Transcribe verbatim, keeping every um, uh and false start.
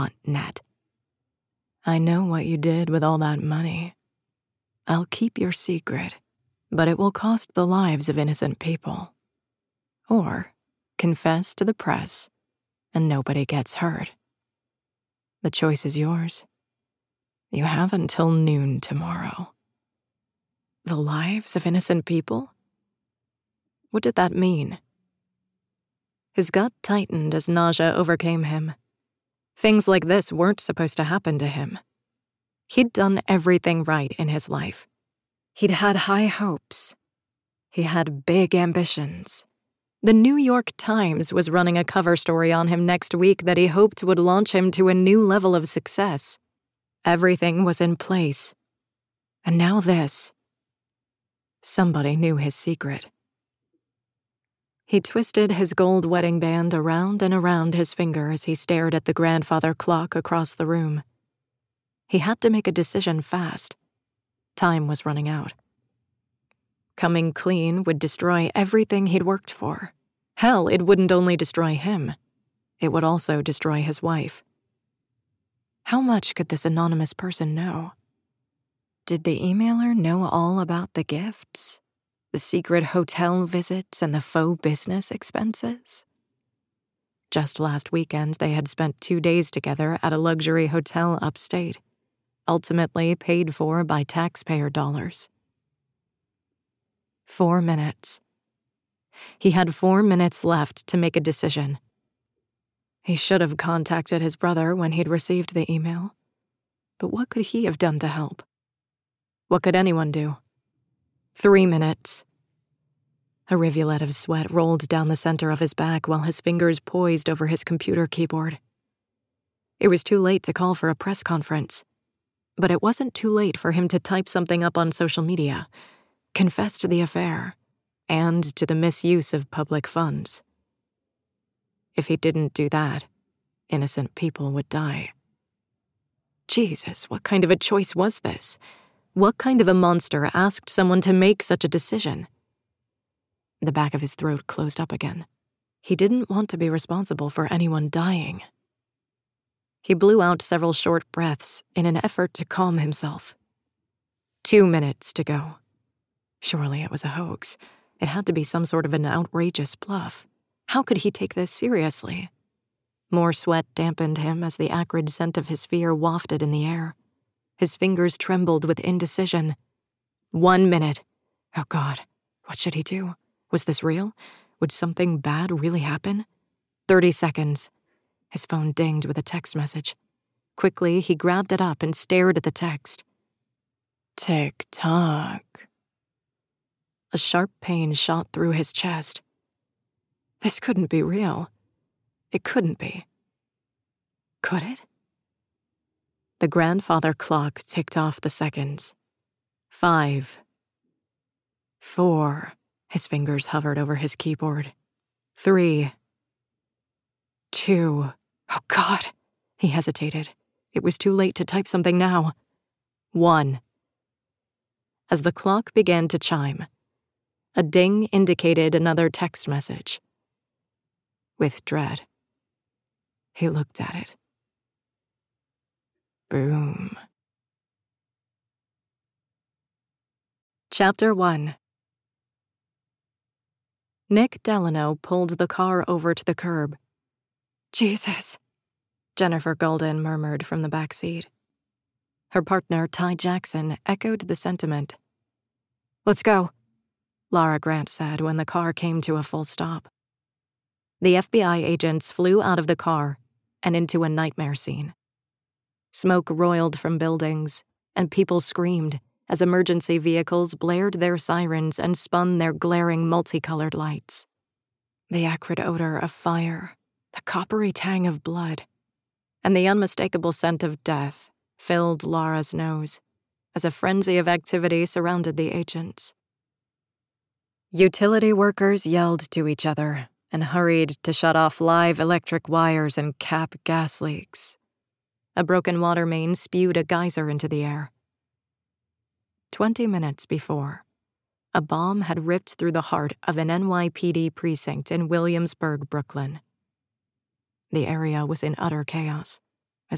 net. I know what you did with all that money. I'll keep your secret, but it will cost the lives of innocent people. Or confess to the press, and nobody gets hurt. The choice is yours. You have until noon tomorrow. The lives of innocent people? What did that mean? His gut tightened as nausea overcame him. Things like this weren't supposed to happen to him. He'd done everything right in his life. He'd had high hopes. He had big ambitions. The New York Times was running a cover story on him next week that he hoped would launch him to a new level of success. Everything was in place. And now this. Somebody knew his secret. He twisted his gold wedding band around and around his finger as he stared at the grandfather clock across the room. He had to make a decision fast. Time was running out. Coming clean would destroy everything he'd worked for. Hell, it wouldn't only destroy him. It would also destroy his wife. How much could this anonymous person know? Did the emailer know all about the gifts? The secret hotel visits and the faux business expenses? Just last weekend, they had spent two days together at a luxury hotel upstate, ultimately paid for by taxpayer dollars. Four minutes. He had four minutes left to make a decision. He should have contacted his brother when he'd received the email. But what could he have done to help? What could anyone do? Three minutes. A rivulet of sweat rolled down the center of his back while his fingers poised over his computer keyboard. It was too late to call for a press conference. But it wasn't too late for him to type something up on social media, confess to the affair, and to the misuse of public funds. If he didn't do that, innocent people would die. Jesus, what kind of a choice was this? What kind of a monster asked someone to make such a decision? The back of his throat closed up again. He didn't want to be responsible for anyone dying. He blew out several short breaths in an effort to calm himself. Two minutes to go. Surely it was a hoax. It had to be some sort of an outrageous bluff. How could he take this seriously? More sweat dampened him as the acrid scent of his fear wafted in the air. His fingers trembled with indecision. One minute. Oh God, what should he do? Was this real? Would something bad really happen? Thirty seconds. His phone dinged with a text message. Quickly, he grabbed it up and stared at the text. Tick-tock. A sharp pain shot through his chest. This couldn't be real. It couldn't be. Could it? The grandfather clock ticked off the seconds. Five. Four. His fingers hovered over his keyboard. Three. Two. Oh, God. He hesitated. It was too late to type something now. One. As the clock began to chime, a ding indicated another text message. With dread, he looked at it. Boom. Chapter one. Nick Delano pulled the car over to the curb. Jesus, Jennifer Golden murmured from the back seat. Her partner, Ty Jackson, echoed the sentiment. Let's go, Lara Grant said when the car came to a full stop. The F B I agents flew out of the car and into a nightmare scene. Smoke roiled from buildings, and people screamed as emergency vehicles blared their sirens and spun their glaring multicolored lights. The acrid odor of fire, the coppery tang of blood, and the unmistakable scent of death filled Lara's nose as a frenzy of activity surrounded the agents. Utility workers yelled to each other and hurried to shut off live electric wires and cap gas leaks. A broken water main spewed a geyser into the air. Twenty minutes before, a bomb had ripped through the heart of an N Y P D precinct in Williamsburg, Brooklyn. The area was in utter chaos.